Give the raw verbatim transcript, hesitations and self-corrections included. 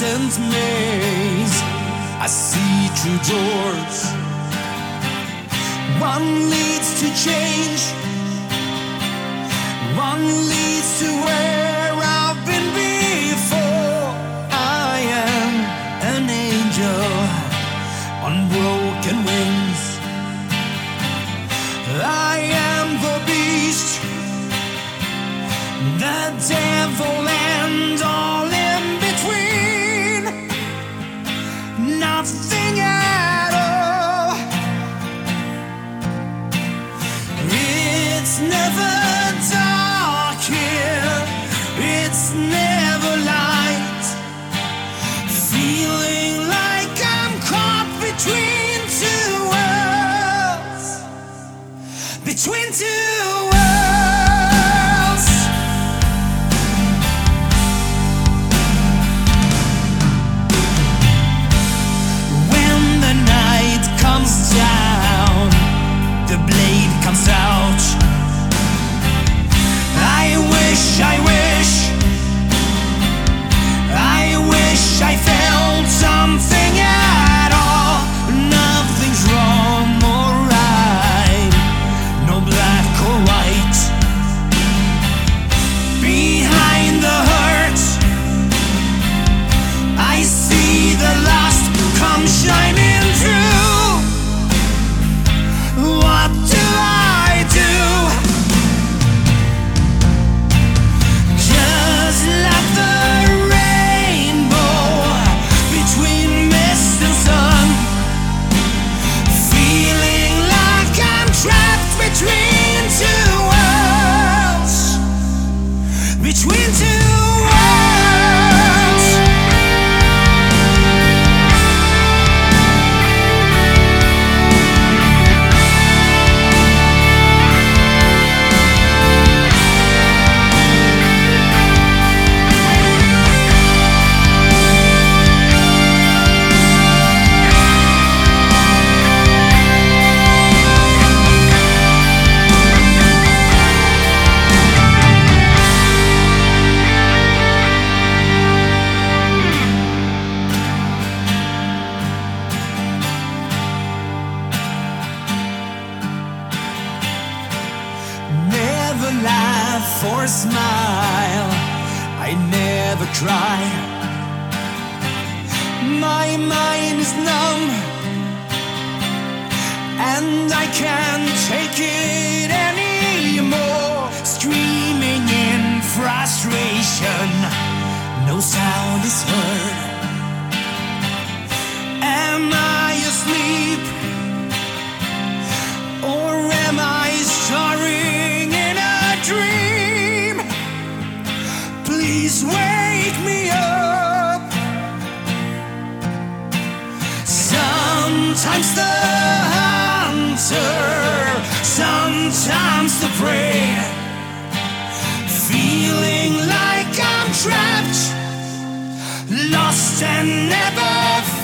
innocent maze. I see two doors. One leads to change, one leads to where I've been before. I am an angel on broken wings. I am the beast, the devil and all in between. Nothing at all. It's never dark here, it's never light. Feeling like I'm caught between two worlds, between two worlds. When the night comes down, the blade comes out. I wish, I wish, I wish I felt something at all. Nothing's wrong or right, no black or white. Behind the hurt, I see the lust come shining through. What do I do? Just like the rainbow between mist and sun, feeling like I'm trapped between two worlds, between two worlds. Never laugh or smile, I never cry. My mind is numb, and I can't take it anymore. Screaming in frustration, no sound is heard. Am I asleep, or am I starring in a dream? Please wake me up. Sometimes the hunter, sometimes the prey. Feeling like I'm trapped, lost and never